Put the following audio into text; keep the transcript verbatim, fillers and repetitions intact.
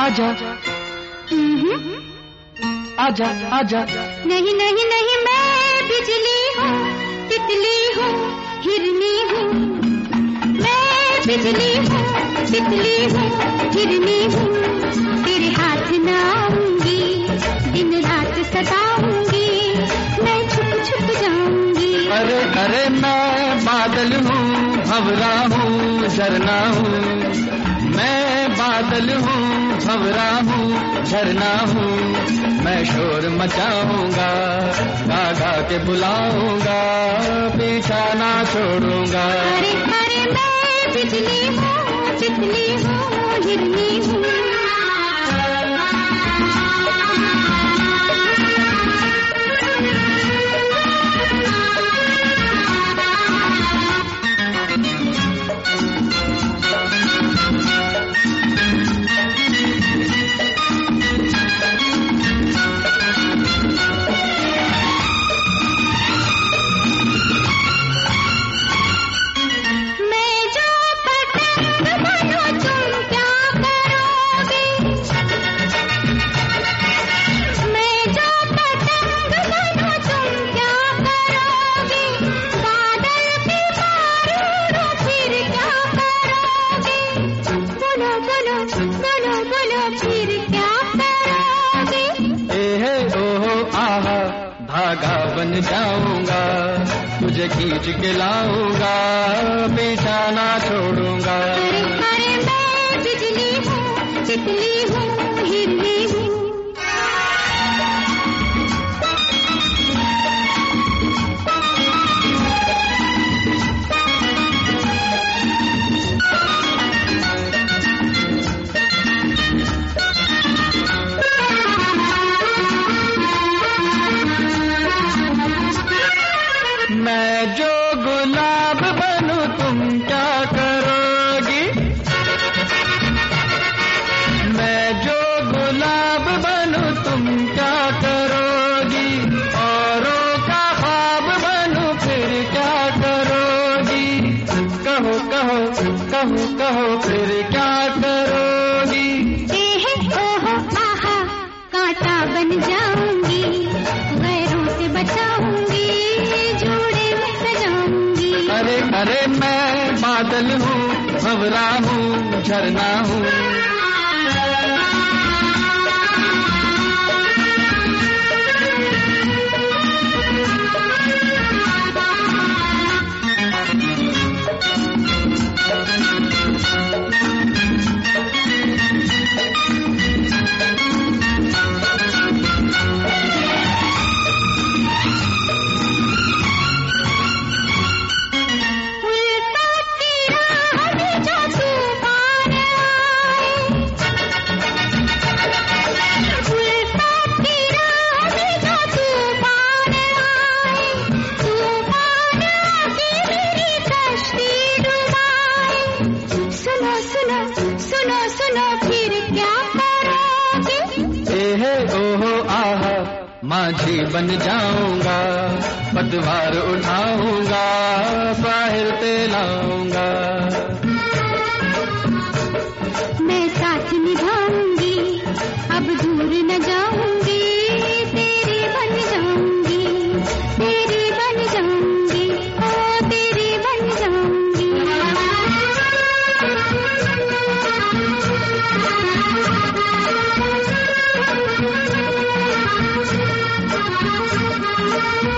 आजा आजा आजा। नहीं नहीं नहीं मैं बिजली हूँ, तितली हूँ, हिरनी हूँ। मैं बिजली हूँ, तितली हूँ, हिरनी हूँ। तेरे हाथ न आऊंगी, दिन रात सताऊंगी, मैं छुप छुप जाऊंगी। अरे अरे मैं बादल हूँ, भंवरा हूँ, झरना हूँ। मैं बादल हूँ, भंवरा हूँ, झरना हूँ। मैं शोर मचाऊंगा, गा गा के बुलाऊंगा, पीछा ना छोड़ूंगा। अरे अरे मैं बिजली हूँ, तितली हूँ, हिरनी हूँ। धागा बन जाऊंगा, तुझे खींच के लाऊंगा, पीछा ना छोड़ूंगा। अरे अरे मैं बिजली हूँ, तितली हूँ, हिरनी हूँ। मैं जो गुलाब बनूं तुम क्या करोगी? मैं जो गुलाब बनूं तुम क्या करोगी? औरों का ख्वाब बनूं फिर क्या करोगी? कहो कहो कहो कहो फिर क्या करोगी? एहे ओहो आहा कांटा बन जाऊंगी, गैरों से बचाऊंगी, अरे अरे मैं बादल हूँ, भंवरा हूँ, झरना हूँ। माझी बन जाऊंगा, पतवार उठाऊंगा, साहिल पे लाऊंगा। मैं साथ निभाऊंगी, अब दूर न जाऊंगी, तेरी बन जाऊंगी, तेरी बन जाऊंगी, ओ तेरी बन जाऊंगी। Thank you.